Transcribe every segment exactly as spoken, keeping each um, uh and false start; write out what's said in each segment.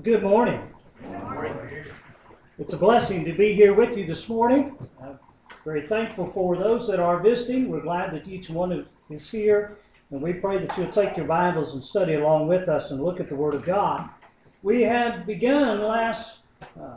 Good morning. It's a blessing to be here with you this morning. I'm very thankful for those that are visiting. We're glad that each one is here, and we pray that you'll take your Bibles and study along with us and look at the Word of God. We had begun last uh,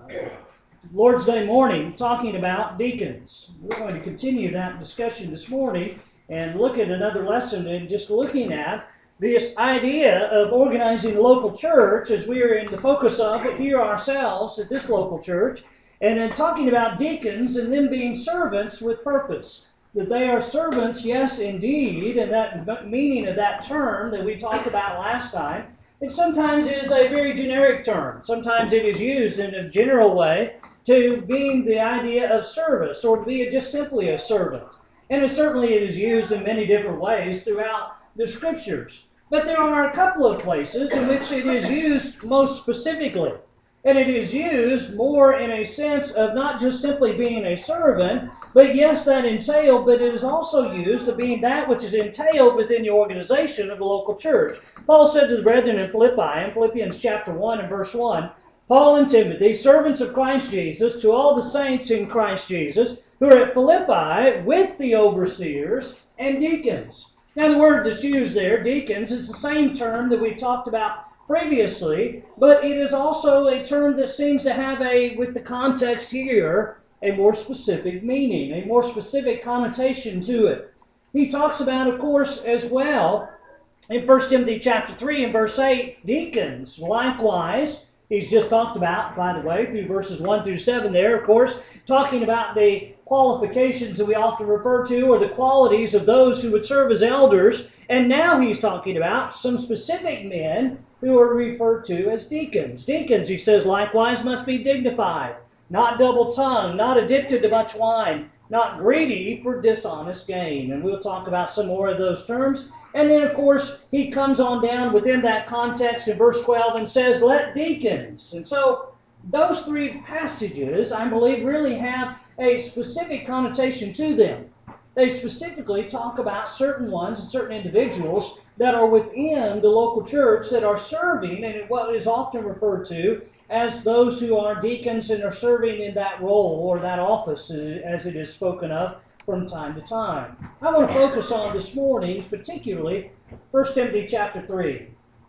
Lord's Day morning talking about deacons. We're going to continue that discussion this morning and look at another lesson and just looking at this idea of organizing a local church, as we are in the focus of here ourselves at this local church, and then talking about deacons and them being servants with purpose. That they are servants, yes, indeed, and that meaning of that term that we talked about last time, it sometimes is a very generic term. Sometimes it is used in a general way to being the idea of service, or to be just simply a servant. And it certainly it is used in many different ways throughout the Scriptures. But there are a couple of places in which it is used most specifically. And it is used more in a sense of not just simply being a servant, but yes, that entailed, but it is also used of being that which is entailed within the organization of the local church. Paul said to the brethren in Philippi, in Philippians chapter one and verse one, Paul and Timothy, servants of Christ Jesus, to all the saints in Christ Jesus, who are at Philippi with the overseers and deacons. Now the word that's used there, deacons, is the same term that we talked about previously, but it is also a term that seems to have a, with the context here, a more specific meaning, a more specific connotation to it. He talks about, of course, as well, in First Timothy chapter three and verse eight, deacons, likewise. He's just talked about, by the way, through verses one through seven there, of course, talking about the qualifications that we often refer to, or the qualities of those who would serve as elders. And now he's talking about some specific men who are referred to as deacons. Deacons, he says, likewise must be dignified, not double-tongued, not addicted to much wine, not greedy for dishonest gain. And we'll talk about some more of those terms. And then, of course, he comes on down within that context in verse twelve and says, let deacons. And so those three passages, I believe, really have a specific connotation to them. They specifically talk about certain ones and certain individuals that are within the local church that are serving in what is often referred to as those who are deacons and are serving in that role or that office as it is spoken of from time to time. I want to focus on this morning, particularly, First Timothy chapter three.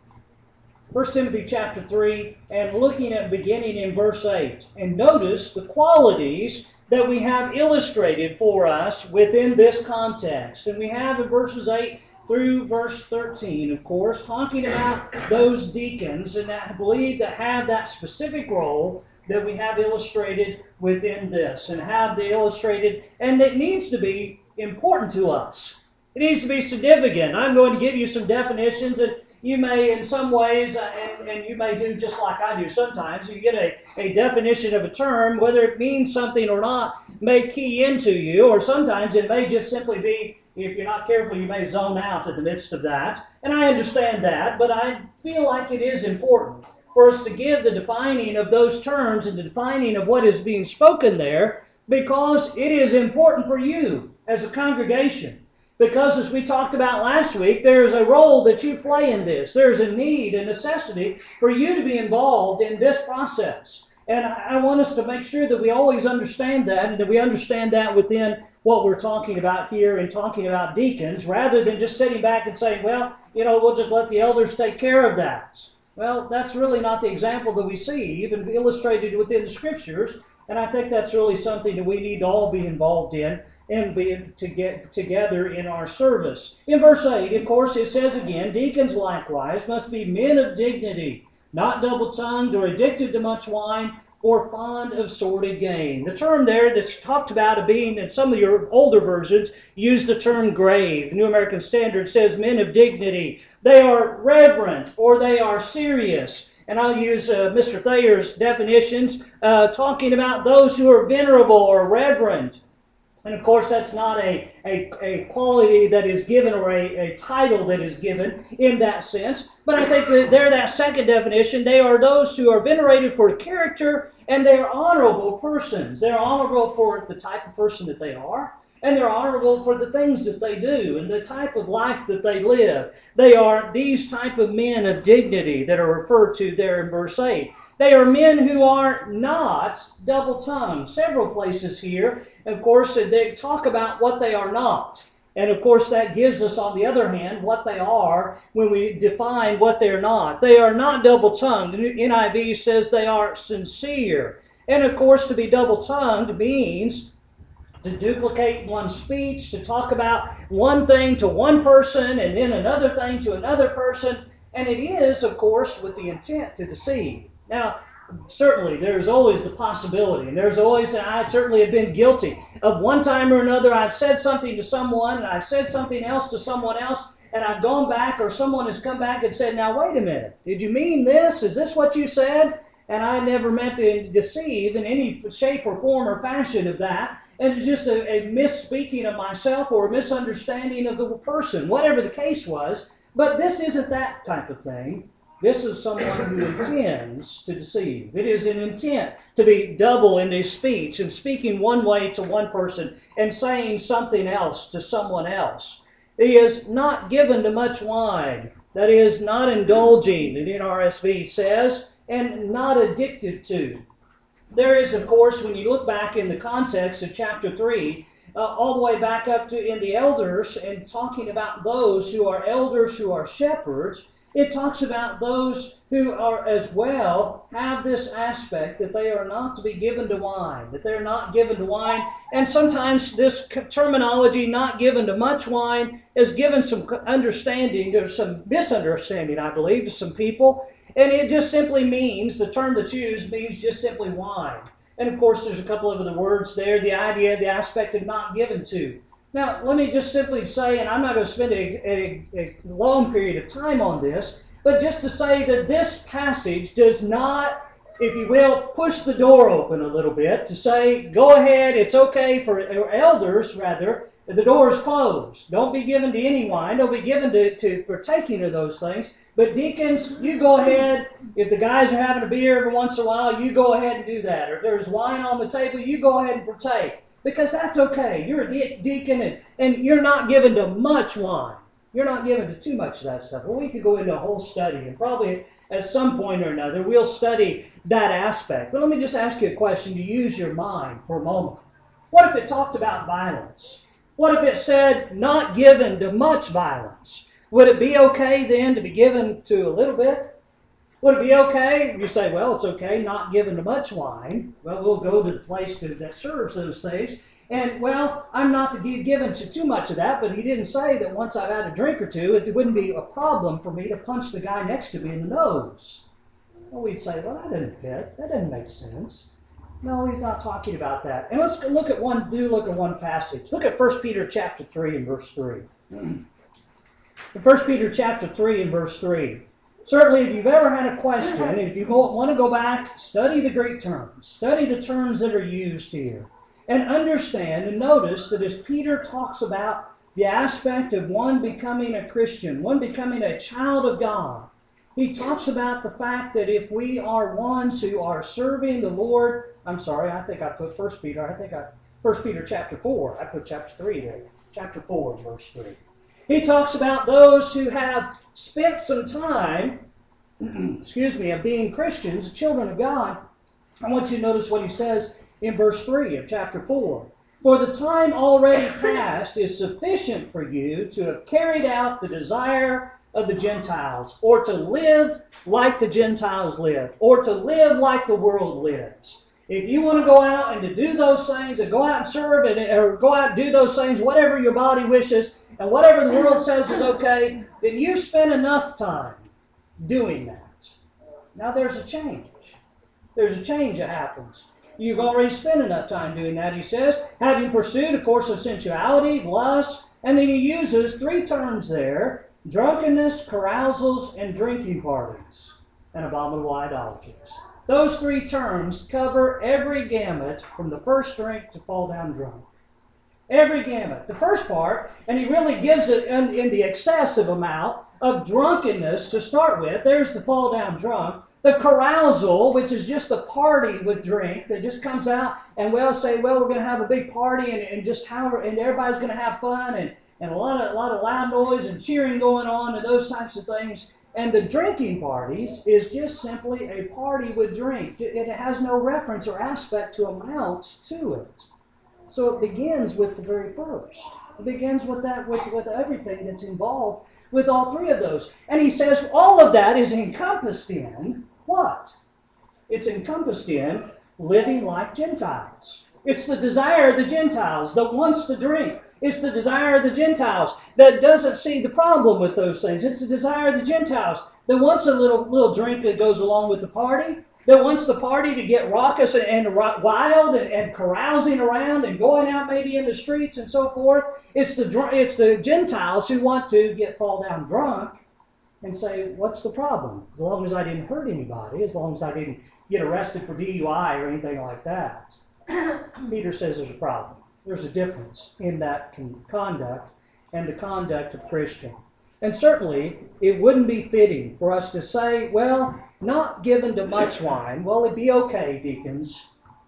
First Timothy chapter three, and looking at beginning in verse eight. And notice the qualities that we have illustrated for us within this context. And we have in verses eight through verse thirteen, of course, talking about those deacons, and that I believe that have that specific role that we have illustrated within this, and have the illustrated, and it needs to be important to us. It needs to be significant. I'm going to give you some definitions, and you may, in some ways, uh, and, and you may do just like I do sometimes, you get a, a definition of a term, whether it means something or not, may key into you, or sometimes it may just simply be, if you're not careful, you may zone out in the midst of that. And I understand that, but I feel like it is important for us to give the defining of those terms and the defining of what is being spoken there, because it is important for you as a congregation. Because as we talked about last week, there is a role that you play in this. There is a need, a necessity for you to be involved in this process. And I want us to make sure that we always understand that, and that we understand that within what we're talking about here and talking about deacons, rather than just sitting back and saying, well, you know, we'll just let the elders take care of that. Well, that's really not the example that we see, even illustrated within the Scriptures. And I think that's really something that we need to all be involved in and be to get together in our service. In verse eight, of course, it says again, deacons likewise must be men of dignity, not double-tongued or addicted to much wine, or fond of sordid gain. The term there that's talked about of being, in some of your older versions, use the term grave. The New American Standard says men of dignity. They are reverent, or they are serious. And I'll use uh, Mister Thayer's definitions, uh, talking about those who are venerable or reverent. And of course, that's not a, a, a quality that is given, or a, a title that is given in that sense. But I think that they're that second definition. They are those who are venerated for character, and they're honorable persons. They're honorable for the type of person that they are, and they're honorable for the things that they do and the type of life that they live. They are these type of men of dignity that are referred to there in verse eight. They are men who are not double-tongued. Several places here, of course, they talk about what they are not. And of course, that gives us, on the other hand, what they are when we define what they're not. They are not double-tongued. The N I V says they are sincere. And of course, to be double-tongued means to duplicate one's speech, to talk about one thing to one person and then another thing to another person. And it is, of course, with the intent to deceive. Now, certainly, there's always the possibility, and there's always, and I certainly have been guilty of one time or another, I've said something to someone, and I've said something else to someone else, and I've gone back, or someone has come back and said, now wait a minute, did you mean this? Is this what you said? And I never meant to deceive in any shape or form or fashion of that. And it's just a, a misspeaking of myself or a misunderstanding of the person, whatever the case was. But this isn't that type of thing. This is someone who intends to deceive. It is an intent to be double in his speech and speaking one way to one person and saying something else to someone else. He is not given to much wine. That is, not indulging, the N R S V says, and not addicted to. There is, of course, when you look back in the context of chapter three, uh, all the way back up to in the elders and talking about those who are elders, who are shepherds, it talks about those who are as well have this aspect that they are not to be given to wine, that they're not given to wine. And sometimes this terminology, not given to much wine, is given some understanding, there's some misunderstanding, I believe, to some people. And it just simply means, the term that's used means just simply wine. And of course, there's a couple of other words there, the idea, the aspect of not given to. Now, let me just simply say, and I'm not going to spend a, a, a long period of time on this, but just to say that this passage does not, if you will, push the door open a little bit to say, go ahead, it's okay for or elders, rather, the door is closed. Don't be given to any wine. Don't be given to, to partaking of those things. But deacons, you go ahead. If the guys are having a beer every once in a while, you go ahead and do that. Or if there's wine on the table, you go ahead and partake. Because that's okay. You're a de- deacon and, and you're not given to much wine. You're not given to too much of that stuff. Well, we could go into a whole study, and probably at some point or another, we'll study that aspect. But let me just ask you a question to use your mind for a moment. What if it talked about violence? What if it said not given to much violence? Would it be okay then to be given to a little bit? Would it be okay? You say, well, it's okay, not given to much wine. Well, we'll go to the place to, that serves those things. And, well, I'm not to be given to too much of that, but he didn't say that once I've had a drink or two, it wouldn't be a problem for me to punch the guy next to me in the nose. Well, we'd say, well, that doesn't fit. That doesn't make sense. No, he's not talking about that. And let's look at one, do look at one passage. Look at First Peter chapter three and verse three. First Peter chapter three and verse three. Certainly, if you've ever had a question, and if you want to go back, study the Greek terms. Study the terms that are used here. And understand and notice that as Peter talks about the aspect of one becoming a Christian, one becoming a child of God, he talks about the fact that if we are ones who are serving the Lord, I'm sorry, I think I put First Peter, I think I, First Peter chapter four, I put chapter three there, chapter four, verse three. He talks about those who have spent some time, excuse me, of being Christians, children of God. I want you to notice what he says in verse three of chapter four. For the time already past is sufficient for you to have carried out the desire of the Gentiles, or to live like the Gentiles live, or to live like the world lives. If you want to go out and to do those things, and go out and serve, and, or go out and do those things, whatever your body wishes, and whatever the world says is okay, then you spend enough time doing that. Now there's a change. There's a change that happens. You've already spent enough time doing that, he says, having pursued a course of sensuality, lust, and then he uses three terms there: drunkenness, carousals, and drinking parties, and abominable idolatries. Those three terms cover every gamut from the first drink to fall down drunk. Every gamut. The first part, and he really gives it in, in the excessive amount of drunkenness to start with. There's the fall down drunk. The carousal, which is just a party with drink that just comes out and we'll say, well, we're going to have a big party and, and just how, and everybody's going to have fun and, and a lot of a lot of loud noise and cheering going on and those types of things. And the drinking parties is just simply a party with drink. It has no reference or aspect to amount to it. So it begins with the very first. It begins with that, with, with everything that's involved with all three of those. And he says all of that is encompassed in what? It's encompassed in living like Gentiles. It's the desire of the Gentiles that wants to drink. It's the desire of the Gentiles that doesn't see the problem with those things. It's the desire of the Gentiles that wants a little, little drink that goes along with the party, that wants the party to get raucous and, and wild and, and carousing around and going out maybe in the streets and so forth. It's the, it's the Gentiles who want to get fall down drunk and say, what's the problem? As long as I didn't hurt anybody, as long as I didn't get arrested for D U I or anything like that. Peter says there's a problem. There's a difference in that conduct and the conduct of Christian. And certainly, it wouldn't be fitting for us to say, well, not given to much wine. Well, it'd be okay, deacons,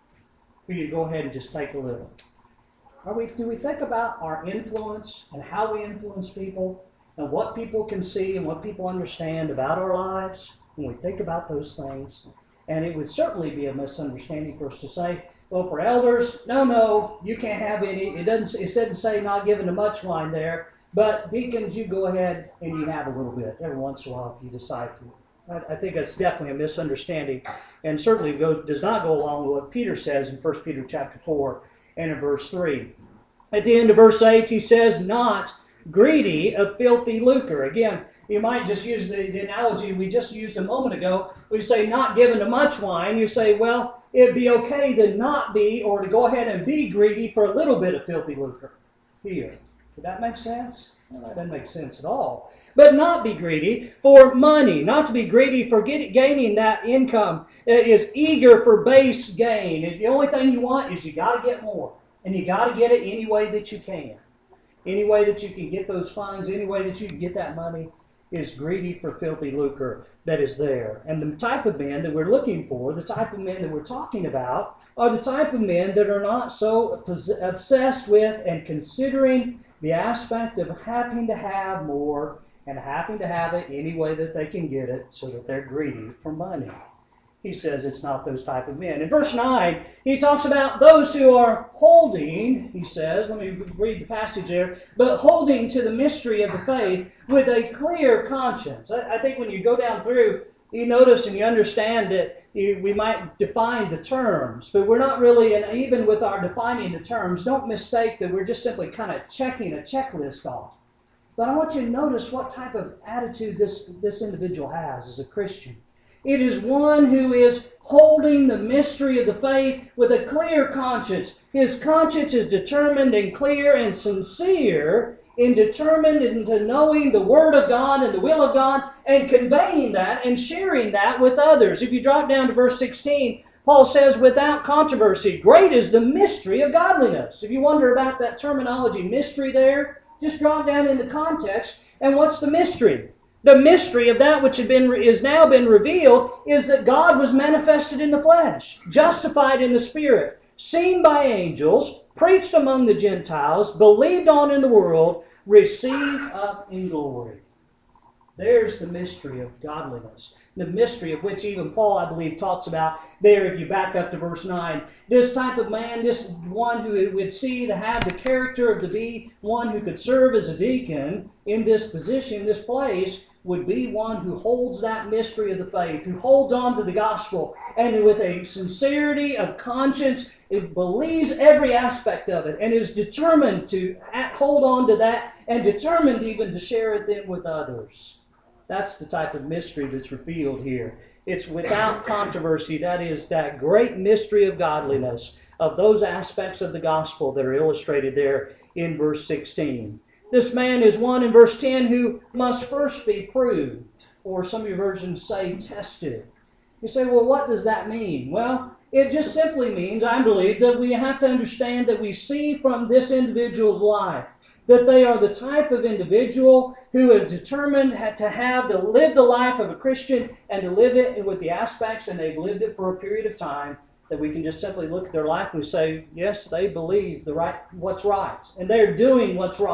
for you to go ahead and just take a little. Are we, do we think about our influence and how we influence people and what people can see and what people understand about our lives when we think about those things? And it would certainly be a misunderstanding for us to say, well, for elders, no, no, you can't have any. It doesn't. It doesn't say not given to much wine there. But deacons, you go ahead and you have a little bit every once in a while if you decide to. I, I think that's definitely a misunderstanding, and certainly goes, does not go along with what Peter says in First Peter chapter four and in verse three. At the end of verse eight, he says, "Not greedy of filthy lucre." Again, you might just use the, the analogy we just used a moment ago. We say not given to much wine. You say, well, it'd be okay to not be or to go ahead and be greedy for a little bit of filthy lucre here. Does that make sense? Well, that doesn't make sense at all. But not be greedy for money, not to be greedy for get, gaining that income, is eager for base gain. And the only thing you want is you got to get more. And you got to get it any way that you can. Any way that you can get those funds, any way that you can get that money, is greedy for filthy lucre that is there. And the type of men that we're looking for, the type of men that we're talking about, are the type of men that are not so obsessed with and considering the aspect of having to have more and having to have it any way that they can get it so that they're greedy for money. He says it's not those type of men. In verse nine, he talks about those who are holding, he says, let me read the passage there, but holding to the mystery of the faith with a clear conscience. I, I think when you go down through, you notice and you understand that you, we might define the terms, but we're not really, and even with our defining the terms, don't mistake that we're just simply kind of checking a checklist off. But I want you to notice what type of attitude this, this individual has as a Christian. It is one who is holding the mystery of the faith with a clear conscience. His conscience is determined and clear and sincere in determined into knowing the Word of God and the will of God and conveying that and sharing that with others. If you drop down to verse sixteen, Paul says, without controversy, great is the mystery of godliness. If you wonder about that terminology, mystery there, just drop down in the context. And what's the mystery? The mystery of that which had been, is now been revealed is that God was manifested in the flesh, justified in the Spirit, seen by angels, preached among the Gentiles, believed on in the world, received up in glory. There's the mystery of godliness. The mystery of which even Paul, I believe, talks about there if you back up to verse nine. This type of man, this one who would see to have the character of to be one who could serve as a deacon in this position, this place, would be one who holds that mystery of the faith, who holds on to the gospel, and with a sincerity of conscience, it believes every aspect of it, and is determined to hold on to that, and determined even to share it then with others. That's the type of mystery that's revealed here. It's without controversy. That is that great mystery of godliness, of those aspects of the gospel that are illustrated there in verse sixteen. This man is one in verse ten who must first be proved, or some of your versions say tested. You say, well, what does that mean? Well, it just simply means, I believe, that we have to understand that we see from this individual's life that they are the type of individual who is determined to have, to live the life of a Christian and to live it with the aspects, and they've lived it for a period of time, that we can just simply look at their life and say, yes, they believe the right, what's right, and they're doing what's right.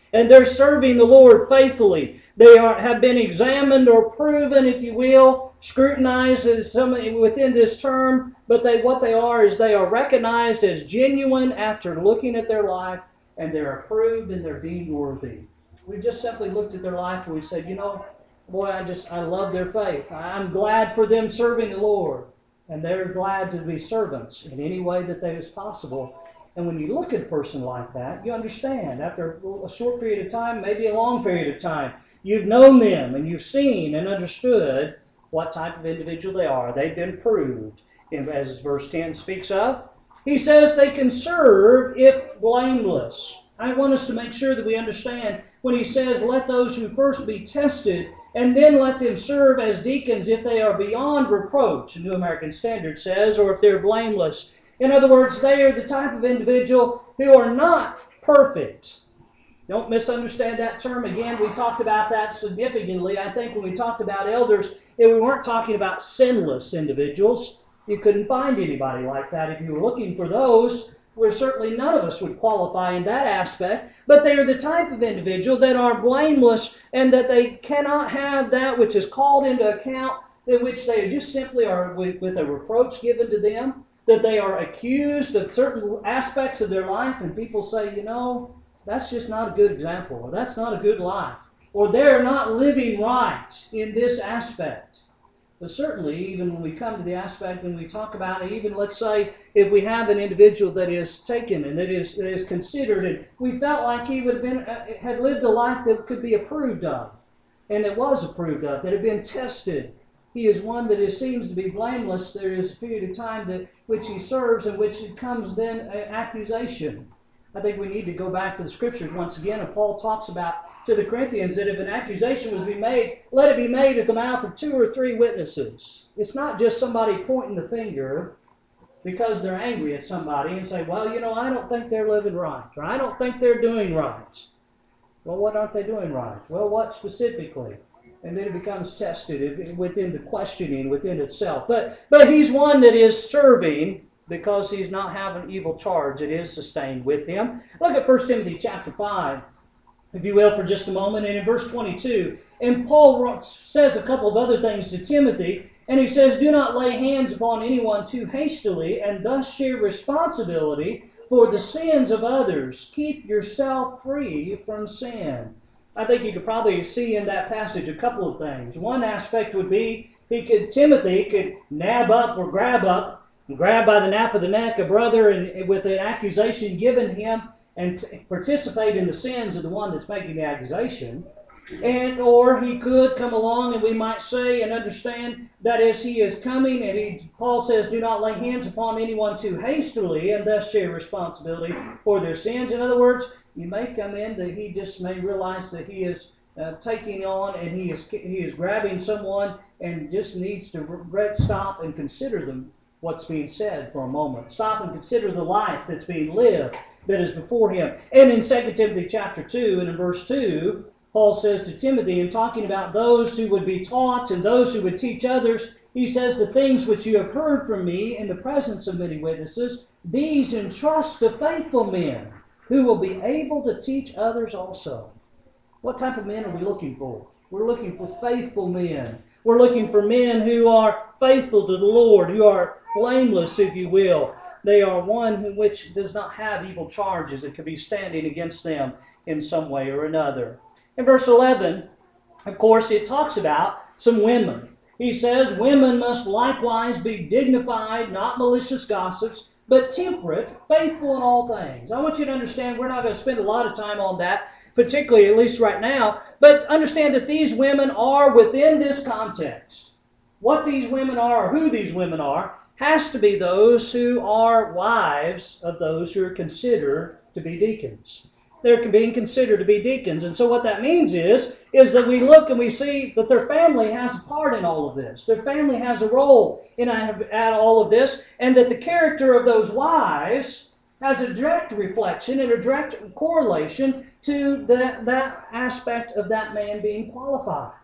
and they're serving the Lord faithfully. They are, have been examined or proven, if you will, scrutinized as some within this term, but they what they are is they are recognized as genuine after looking at their life, and they're approved and they're deemed worthy. We just simply looked at their life and we said, you know, boy, I just I love their faith. I'm glad for them serving the Lord, and they're glad to be servants in any way that that is possible. And when you look at a person like that, you understand after a short period of time, maybe a long period of time, you've known them and you've seen and understood what type of individual they are. They've been proved, as verse ten speaks of. He says they can serve if blameless. I want us to make sure that we understand when he says, let those who first be tested, and then let them serve as deacons if they are beyond reproach, the New American Standard says, or if they're blameless. In other words, they are the type of individual who are not perfect. Don't misunderstand that term. Again, we talked about that significantly. I think when we talked about elders, we weren't talking about sinless individuals. You couldn't find anybody like that. If you were looking for those, where certainly none of us would qualify in that aspect, but they are the type of individual that are blameless and that they cannot have that which is called into account, in which they just simply are with, with a reproach given to them, that they are accused of certain aspects of their life, and people say, you know, that's just not a good example, or that's not a good life, or they're not living right in this aspect. But certainly, even when we come to the aspect and we talk about it, even let's say if we have an individual that is taken and that is, that is considered, and we felt like he would have been, uh, had lived a life that could be approved of, and that was approved of, that had been tested. He is one that is, seems to be blameless. There is a period of time that which he serves in which it comes then an accusation. I think we need to go back to the Scriptures once again, and Paul talks about to the Corinthians that if an accusation was to be made, let it be made at the mouth of two or three witnesses. It's not just somebody pointing the finger because they're angry at somebody and say, well, you know, I don't think they're living right, or I don't think they're doing right. Well, what aren't they doing right? Well, what specifically? And then it becomes tested within the questioning within itself. But but he's one that is serving because he's not having evil charge that is sustained with him. Look at First Timothy chapter five, if you will, for just a moment. And in verse twenty-two, and Paul says a couple of other things to Timothy, and he says, do not lay hands upon anyone too hastily, and thus share responsibility for the sins of others. Keep yourself free from sin. I think you could probably see in that passage a couple of things. One aspect would be he could Timothy could nab up or grab up, and grab by the nape of the neck a brother and with an accusation given him, and participate in the sins of the one that's making the accusation. And or he could come along, and we might say and understand that as he is coming, and he, Paul says, do not lay hands upon anyone too hastily, and thus share responsibility for their sins. In other words, you may come in that he just may realize that he is uh, taking on, and he is he is grabbing someone, and just needs to stop and consider them what's being said for a moment. Stop and consider the life that's being lived that is before him. And in Second Timothy chapter two, and in verse two, Paul says to Timothy, in talking about those who would be taught and those who would teach others, he says, the things which you have heard from me in the presence of many witnesses, these entrust to faithful men who will be able to teach others also. What type of men are we looking for? We're looking for faithful men. We're looking for men who are faithful to the Lord, who are blameless, if you will. They are one which does not have evil charges that could be standing against them in some way or another. In verse eleven, of course, it talks about some women. He says, women must likewise be dignified, not malicious gossips, but temperate, faithful in all things. I want you to understand, we're not going to spend a lot of time on that, particularly at least right now, but understand that these women are within this context. What these women are, or who these women are, has to be those who are wives of those who are considered to be deacons. They're being considered to be deacons. And so what that means is, is that we look and we see that their family has a part in all of this. Their family has a role in all of this, and that the character of those wives has a direct reflection and a direct correlation to that, that aspect of that man being qualified.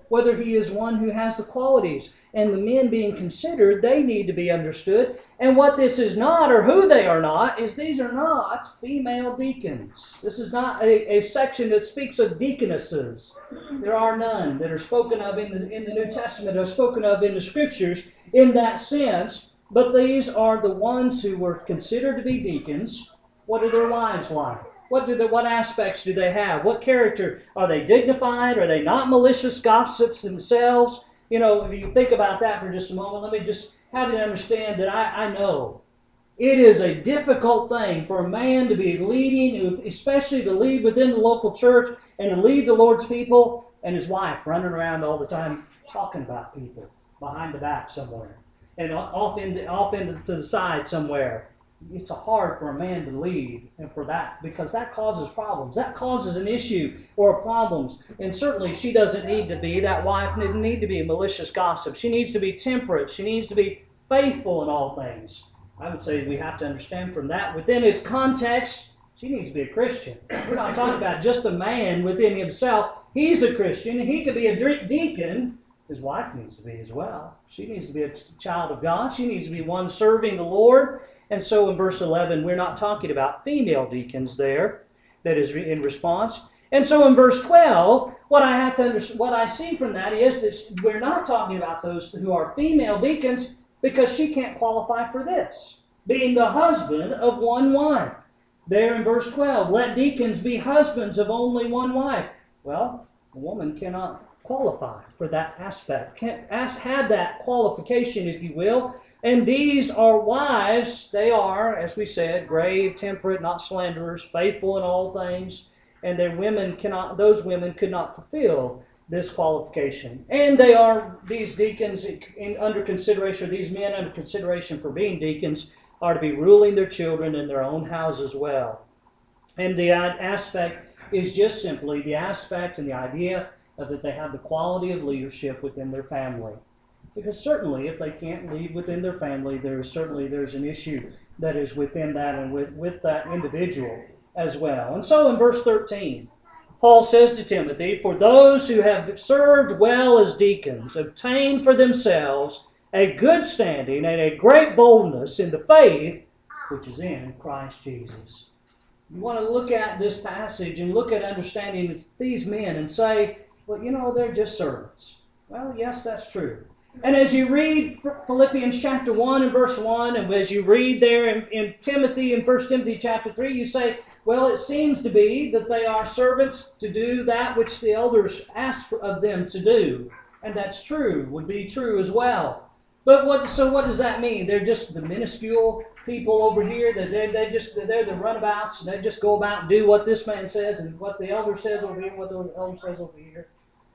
whether he is one who has the qualities. And the men being considered, they need to be understood. And what this is not, or who they are not, is these are not female deacons. This is not a, a section that speaks of deaconesses. There are none that are spoken of in the, in the New Testament, are spoken of in the Scriptures in that sense. But these are the ones who were considered to be deacons. What are their lives like? What do the, what aspects do they have? What character? Are they dignified? Are they not malicious gossips themselves? You know, if you think about that for just a moment, let me just have you understand that I, I know it is a difficult thing for a man to be leading, especially to lead within the local church and to lead the Lord's people, and his wife running around all the time talking about people behind the back somewhere and off into, off into to the side somewhere. It's hard for a man to lead and for that, because that causes problems. That causes an issue or problems. And certainly she doesn't need to be, that wife doesn't need to be a malicious gossip. She needs to be temperate. She needs to be faithful in all things. I would say we have to understand from that, within its context, she needs to be a Christian. We're not talking about just a man within himself. He's a Christian, and he could be a deacon. His wife needs to be as well. She needs to be a child of God. She needs to be one serving the Lord. And so in verse eleven, we're not talking about female deacons there. That is in response. And so in verse twelve, what I have to understand, what I see from that is that we're not talking about those who are female deacons, because she can't qualify for this, being the husband of one wife. There in verse twelve, let deacons be husbands of only one wife. Well, a woman cannot qualify for that aspect. Can't have that qualification, if you will. And these are wives. They are, as we said, grave, temperate, not slanderers, faithful in all things. And their women cannot; those women could not fulfill this qualification. And they are, these deacons in, under consideration, these men under consideration for being deacons, are to be ruling their children in their own house as well. And the aspect is just simply the aspect and the idea of that they have the quality of leadership within their family. Because certainly if they can't lead within their family, there is certainly there's an issue that is within that and with, with that individual as well. And so in verse thirteen, Paul says to Timothy, for those who have served well as deacons obtain for themselves a good standing and a great boldness in the faith which is in Christ Jesus. You want to look at this passage and look at understanding these men and say, well, you know, they're just servants. Well, yes, that's true. And as you read Philippians chapter one and verse one, and as you read there in, in Timothy, in First Timothy chapter three, you say, well, it seems to be that they are servants to do that which the elders ask of them to do. And that's true, would be true as well. But what? So what does that mean? They're just the minuscule people over here, that they, they just, they're the runabouts, and they just go about and do what this man says and what the elder says over here, what the elder says over here.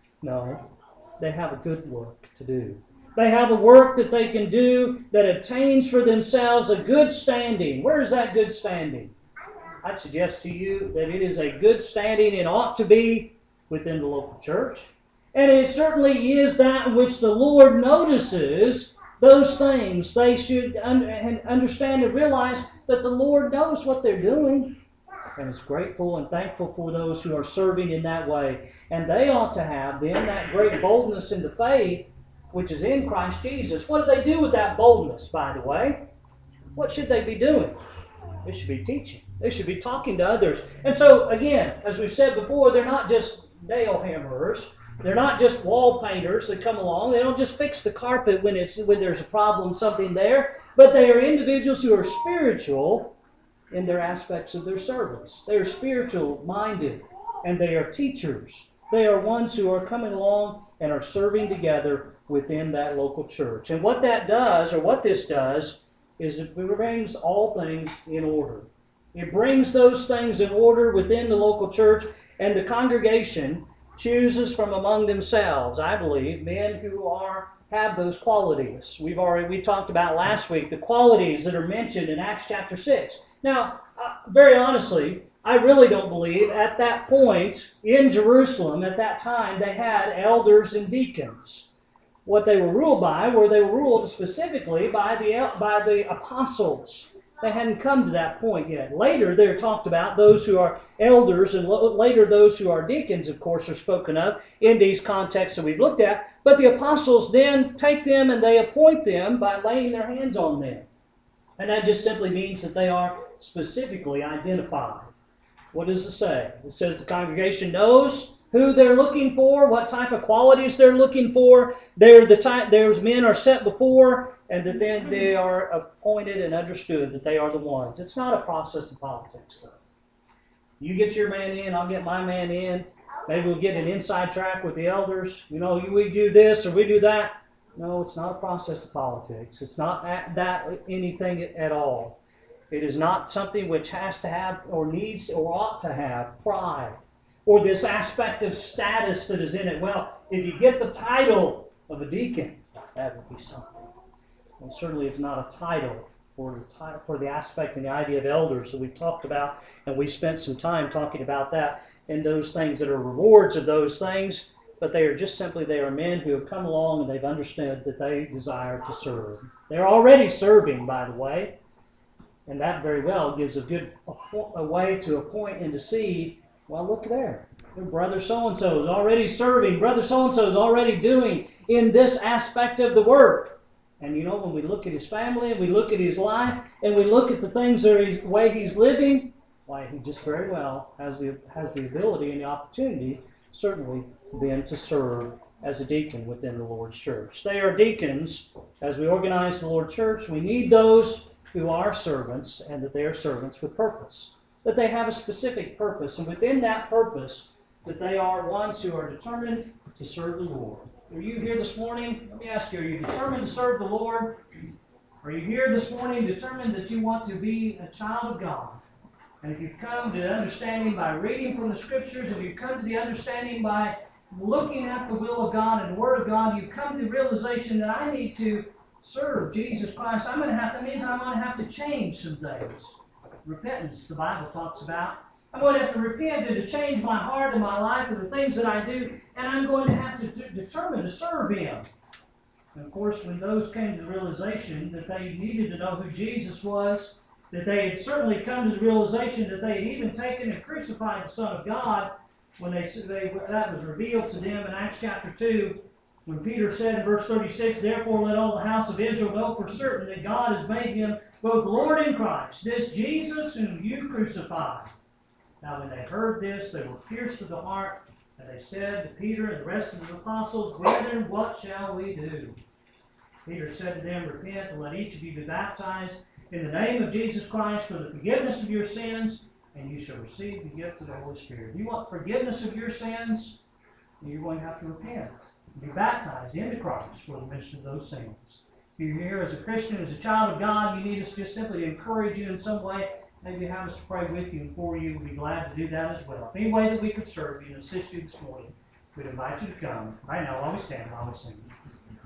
No, they have a good work to do. They have a work that they can do that obtains for themselves a good standing. Where is that good standing? I'd suggest to you that it is a good standing and ought to be within the local church. And it certainly is that which the Lord notices, those things. They should understand and realize that the Lord knows what they're doing and is grateful and thankful for those who are serving in that way. And they ought to have then that great boldness in the faith which is in Christ Jesus. What do they do with that boldness, by the way? What should they be doing? They should be teaching. They should be talking to others. And so, again, as we've said before, they're not just nail hammerers. They're not just wall painters that come along. They don't just fix the carpet when it's when there's a problem, something there. But they are individuals who are spiritual in their aspects of their service. They are spiritual-minded, and they are teachers. They are ones who are coming along and are serving together within that local church. And what that does, or what this does, is it brings all things in order. It brings those things in order within the local church, and the congregation chooses from among themselves, I believe, men who are have those qualities. We've already we talked about last week the qualities that are mentioned in Acts chapter six. Now, uh, very honestly, I really don't believe at that point in Jerusalem at that time they had elders and deacons. What they were ruled by were they were ruled specifically by the by the apostles. They hadn't come to that point yet. Later, they're talked about, those who are elders, and later those who are deacons, of course, are spoken of in these contexts that we've looked at. But the apostles then take them and they appoint them by laying their hands on them. And that just simply means that they are specifically identified. What does it say? It says the congregation knows who they're looking for, what type of qualities they're looking for. They're the type, those men are set before, and that then they are appointed and understood that they are the ones. It's not a process of politics, though. You get your man in, I'll get my man in. Maybe we'll get an inside track with the elders. You know, we do this or we do that. No, it's not a process of politics. It's not that, that anything at all. It is not something which has to have or needs or ought to have pride or this aspect of status that is in it. Well, if you get the title of a deacon, that would be something. And certainly it's not a title for the title, for the aspect and the idea of elders that we've talked about, and we spent some time talking about that and those things that are rewards of those things, but they are just simply, they are men who have come along and they've understood that they desire to serve. They're already serving, by the way, and that very well gives a good a way to appoint and to see, well, look there. Brother so-and-so is already serving. Brother so-and-so is already doing in this aspect of the work. And you know, when we look at his family, and we look at his life, and we look at the things that he's, way he's living, why, he just very well has the has the ability and the opportunity, certainly, then to serve as a deacon within the Lord's church. They are deacons. As we organize the Lord's church, we need those who are servants, and that they are servants with purpose. That they have a specific purpose, and within that purpose, that they are ones who are determined to serve the Lord. Are you here this morning? Let me ask you, are you determined to serve the Lord? Are you here this morning determined that you want to be a child of God? And if you've come to understanding by reading from the Scriptures, if you've come to the understanding by looking at the will of God and the Word of God, you've come to the realization that I need to serve Jesus Christ. I'm going to have, that means I'm going to have to change some things. Repentance, the Bible talks about. I'm going to have to repent and to change my heart and my life and the things that I do, and I'm going to have to de- determine to serve Him. And of course, when those came to the realization that they needed to know who Jesus was, that they had certainly come to the realization that they had even taken and crucified the Son of God, when they, they that was revealed to them in Acts chapter two, when Peter said in verse thirty-six, "Therefore let all the house of Israel know for certain that God has made Him both Lord and Christ, this Jesus whom you crucified." Now when they heard this, they were pierced to the heart, and they said to Peter and the rest of the apostles, "Brethren, what shall we do?" Peter said to them, "Repent, and let each of you be baptized in the name of Jesus Christ for the forgiveness of your sins, and you shall receive the gift of the Holy Spirit." If you want forgiveness of your sins, you're going to have to repent. Be baptized into Christ for the remission of those sins. If you're here as a Christian, as a child of God, you need us just simply to encourage you in some way, maybe have us to pray with you and for you. We'd be glad to do that as well. Any way that we could serve you and assist you this morning, we'd invite you to come. Right now, while we stand, while we sing.